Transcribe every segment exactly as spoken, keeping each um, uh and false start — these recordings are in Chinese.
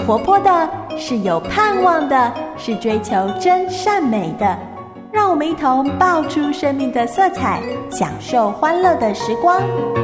活泼的，是有盼望的，是追求真善美的。让我们一同爆出生命的色彩，享受欢乐的时光。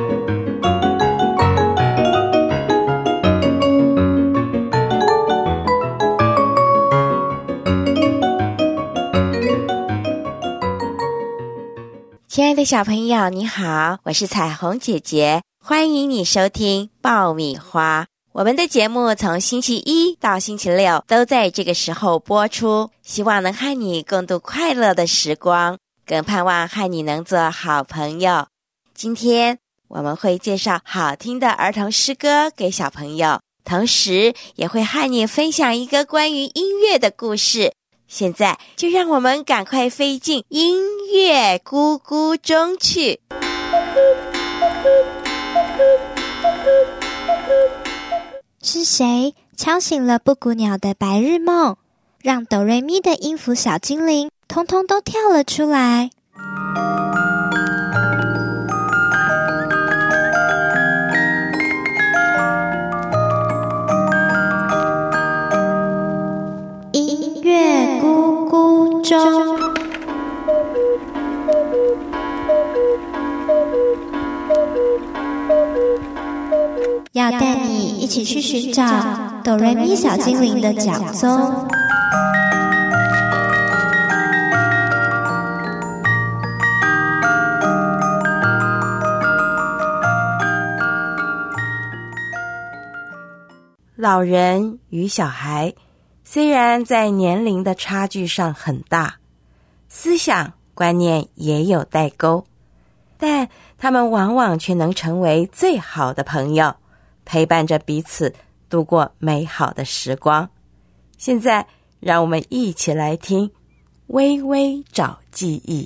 亲爱的小朋友，你好，我是彩虹姐姐，欢迎你收听爆米花。我们的节目从星期一到星期六都在这个时候播出，希望能和你共度快乐的时光，更盼望和你能做好朋友。今天我们会介绍好听的儿童诗歌给小朋友，同时也会和你分享一个关于音乐的故事。现在就让我们赶快飞进音乐咕咕中去。 是谁敲醒了布谷鸟的白日梦，让哆瑞咪的音符小精灵通通都跳了出来？音乐咕咕钟。要带你一起去寻找哆瑞咪小精灵的脚踪。 老人与小孩虽然在年龄的差距上很大，思想观念也有代沟，但他们往往却能成为最好的朋友，陪伴着彼此度过美好的时光。现在让我们一起来听微微找记忆。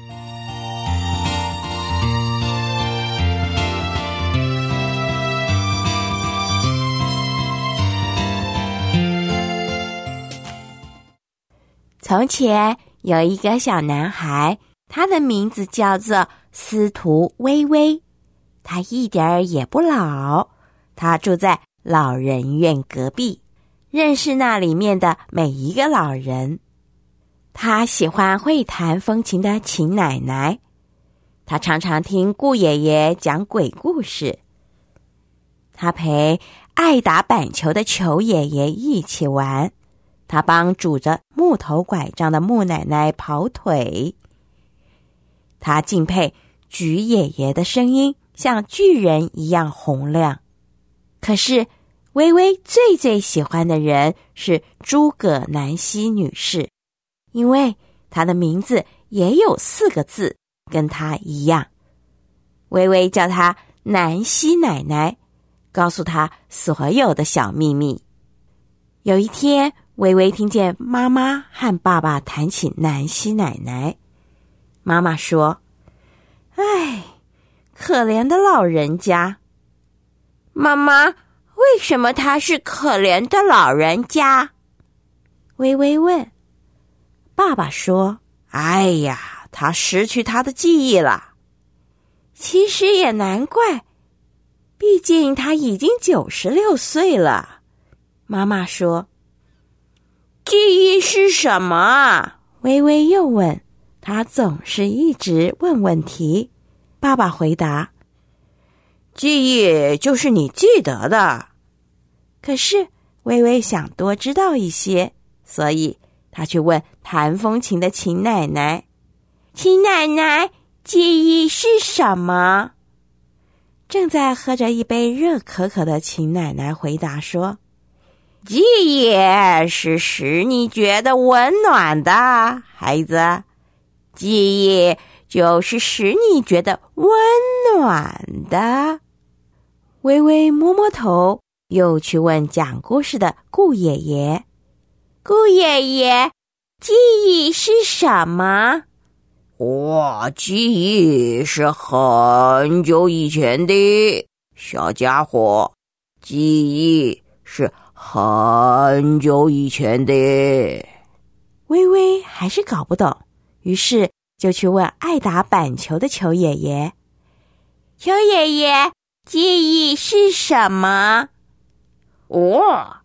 从前有一个小男孩，他的名字叫做司徒微微，他一点儿也不老，他住在老人院隔壁，认识那里面的每一个老人。他喜欢会弹风琴的秦奶奶，他常常听顾爷爷讲鬼故事，他陪爱打板球的裘爷爷一起玩，他帮拄着木头拐杖的木奶奶跑腿，他敬佩菊爷爷的声音像巨人一样洪亮。可是微微最最喜欢的人是诸葛南希女士，因为她的名字也有四个字，跟她一样。微微叫她南希奶奶，告诉她所有的小秘密。有一天，微微听见妈妈和爸爸谈起南希奶奶。妈妈说：哎，可怜的老人家。妈妈，为什么他是可怜的老人家？微微问。爸爸说：哎呀，他失去他的记忆了。其实也难怪，毕竟他已经九十六岁了。妈妈说：记忆是什么啊？微微又问。他总是一直问问题。爸爸回答：记忆就是你记得的。可是微微想多知道一些，所以他去问弹风琴的秦奶奶：秦奶奶，记忆是什么？正在喝着一杯热可可的秦奶奶回答说：记忆是使你觉得温暖的，孩子。记忆就是使你觉得温暖的。微微摸摸头，又去问讲故事的顾爷爷：顾爷爷，记忆是什么？ 哇，记忆是很久以前的，小家伙，记忆是很久以前的。 微微还是搞不懂，于是就去问爱打板球的裘爷爷：裘爷爷，记忆是什么？ 哦，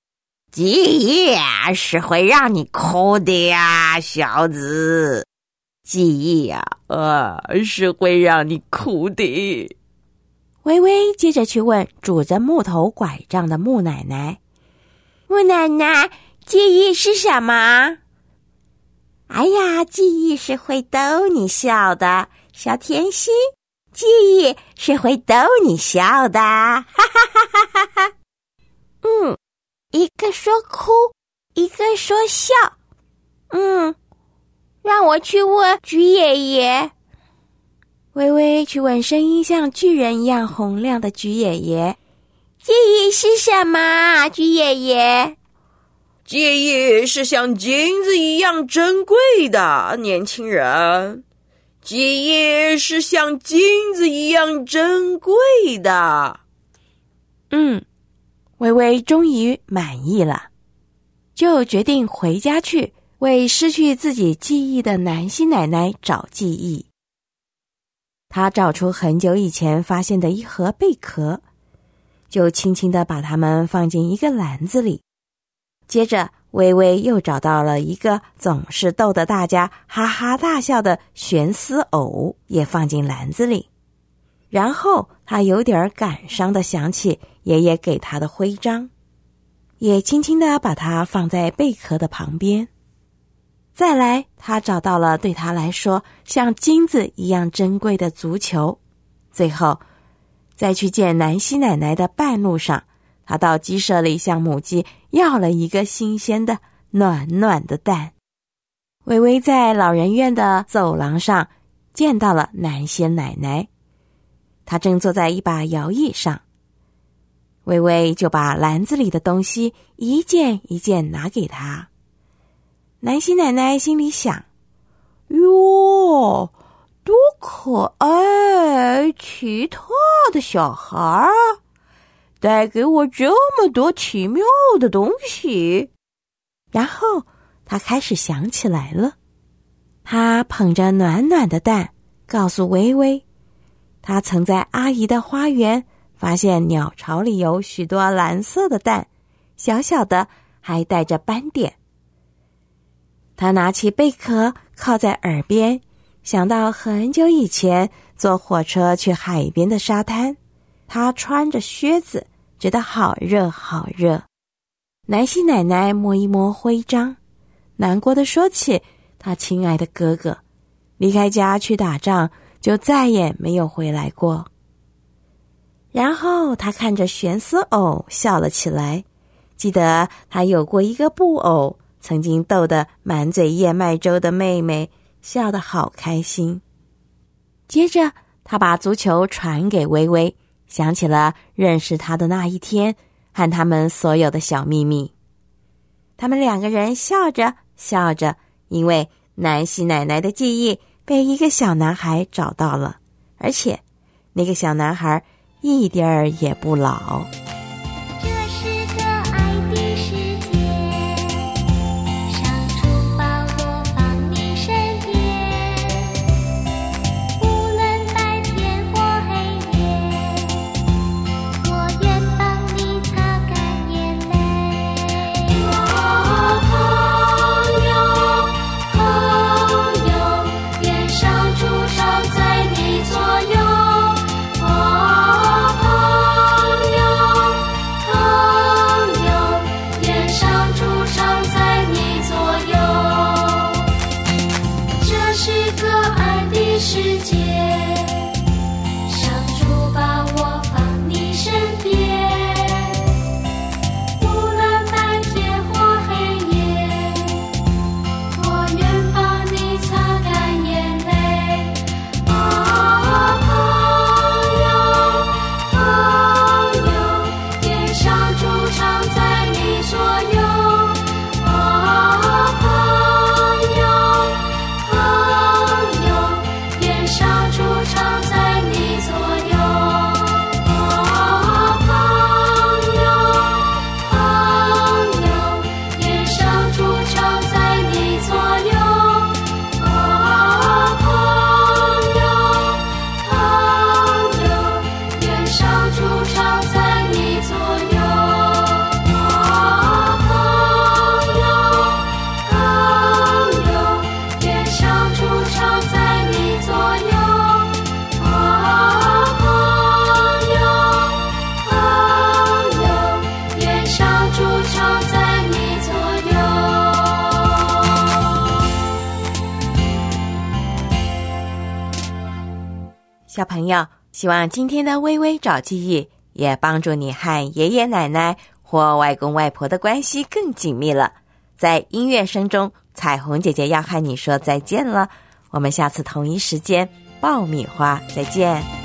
记忆是会让你哭的呀，小子。记忆呀，啊，是会让你哭的。 微微接着去问拄着木头拐杖的木奶奶：“ 木奶奶，记忆是什么？”“ 哎呀，记忆是会逗你笑的，小甜心。记忆是会逗你笑的，哈哈哈哈哈哈。”“ 嗯，一个说哭，一个说笑。嗯，让我去问菊爷爷。” 微微去问声音像巨人一样洪亮的菊爷爷：“ 记忆是什么，菊爷爷？”“ 记忆是像金子一样珍贵的，年轻人。记忆是像金子一样珍贵的。” 嗯，微微终于满意了，就决定回家去为失去自己记忆的南希奶奶找记忆。他找出很久以前发现的一盒贝壳，就轻轻地把它们放进一个篮子里。接着微微又找到了一个总是逗得大家哈哈大笑的悬丝偶，也放进篮子里。然后他有点感伤地想起爷爷给他的徽章，也轻轻地把它放在贝壳的旁边。再来，他找到了对他来说像金子一样珍贵的足球。最后，在去见南希奶奶的半路上，他到鸡舍里向母鸡要了一个新鲜的暖暖的蛋。微微在老人院的走廊上见到了南希奶奶，她正坐在一把摇椅上。微微就把篮子里的东西一件一件拿给她。南希奶奶心里想：哟，多可爱奇特的小孩啊，带给我这么多奇妙的东西。然后她开始想起来了，她捧着暖暖的蛋告诉微微，她曾在阿姨的花园发现鸟巢里有许多蓝色的蛋，小小的，还带着斑点。他拿起贝壳靠在耳边，想到很久以前坐火车去海边的沙滩，他穿着靴子，觉得好热好热。南希奶奶摸一摸徽章，难过地说起他亲爱的哥哥，离开家去打仗，就再也没有回来过。然后他看着悬丝偶笑了起来，记得他有过一个布偶，曾经逗得满嘴燕麦粥的妹妹笑得好开心。接着他把足球传给微微，想起了认识他的那一天和他们所有的小秘密。他们两个人笑着笑着，因为南希奶奶的记忆被一个小男孩找到了，而且那个小男孩一点儿也不老。 小朋友，希望今天的微微找记忆也帮助你和爷爷奶奶或外公外婆的关系更紧密了。在音乐声中，彩虹姐姐要和你说再见了，我们下次同一时间爆米花再见。